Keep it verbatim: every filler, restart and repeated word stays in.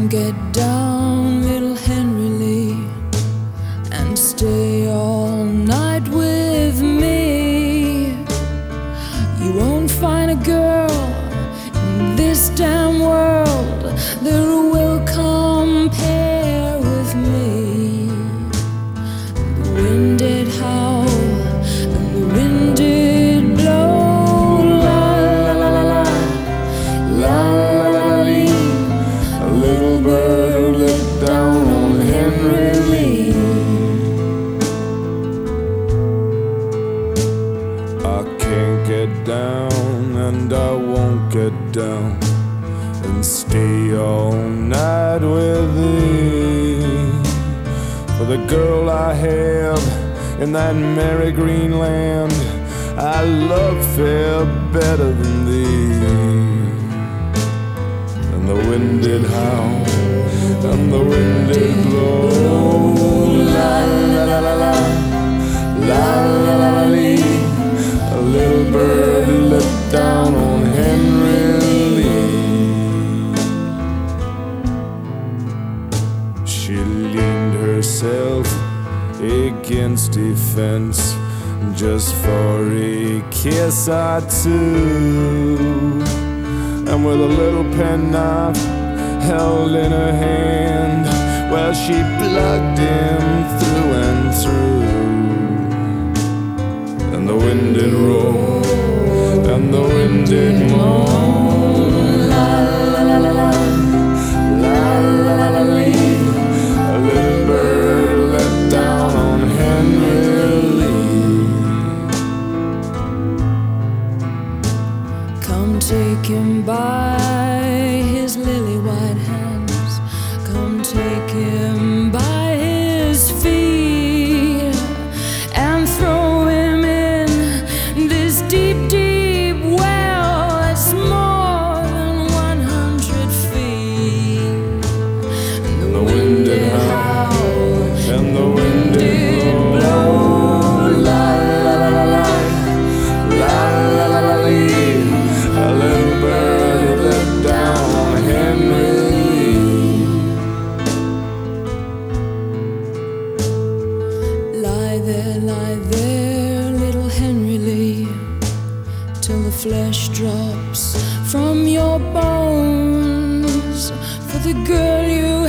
Get down, little Henry Lee, and stay all night with me. You won't find a girl in this damn world that will compare with me. The wind did howl and the wind did blow, la la la la la, la la la lee. A little bird looked down on Henry Lee. I can't get down and I won't get down and stay all night with thee. For the girl I have in that merry green land, I love fair better than thee. And the wind did howl and the wind did blow, la la la la la, la la la la lee. A little bird looked down on Henry Lee. She leaned herself against a fence just for a kiss or two, and with a little penknife held in her hand, well, she plugged him through and through. And the wind did roar and the wind did moan, la la la la la, la la la la lee. A little bird let down on Henry Lee. Come take him by his lily white hands, come take him by his feet, and throw him in this deep, deep well that's more than one hundred feet. And the wind did howl and the wind did blow, la la la la la, la la la la lee. A little bird let down on Henry Lee. Lie there, lie there, little Henry Lee, till the flesh drops from your bones. For the girl you